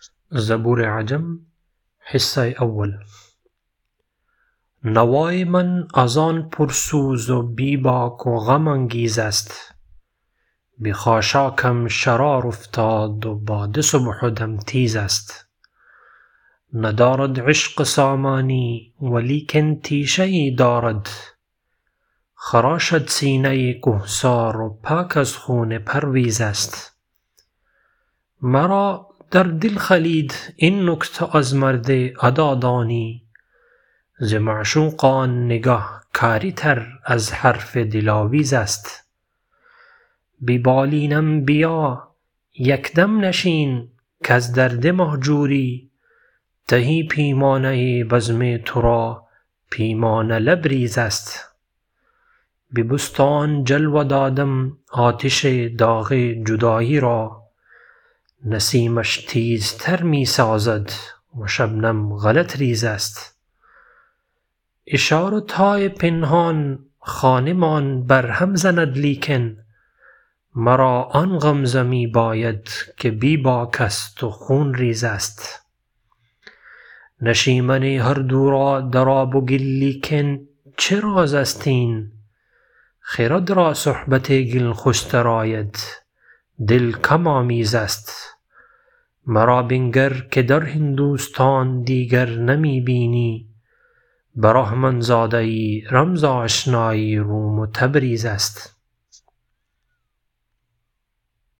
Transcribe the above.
زبور عجم حصه اول. نوای من از آن پرسوز و بی باک و غم انگیز است، به خاشاکم شرار افتاد و باد صبح و دم تیز است. ندارد عشق سامانی ولیکن تیشه ای دارد، خراشد سینه کهسار و پاک از خون پرویز است. مرا در دل خلید این نکته از مرد ادا دانی، ز معشوقان نگه کاری تر از حرف دلاویز است. بی بالینم بیا یک دم نشین کز درد مهجوری، تهی پیمانه بزم تو را پیمانه لبریز است. به بستان جلوه دادم آتش داغ جدایی را، نسیمش تیزتر می سازد و شبنم غلط ریز است. اشارت های پنهان خانمان برهم زند لیکن، مرا آن غمزه می باید که بی باک است و خون ریز است. نشیمن هر دو را در آب و گل لیکن چه راز است این، خرد را صحبت گل خوشتر آید دل کم آمیز است. مرا بنگر که در هندوستان دیگر نمی بینی، برهمن زاده ای رمز آشنایی روم و تبریز است.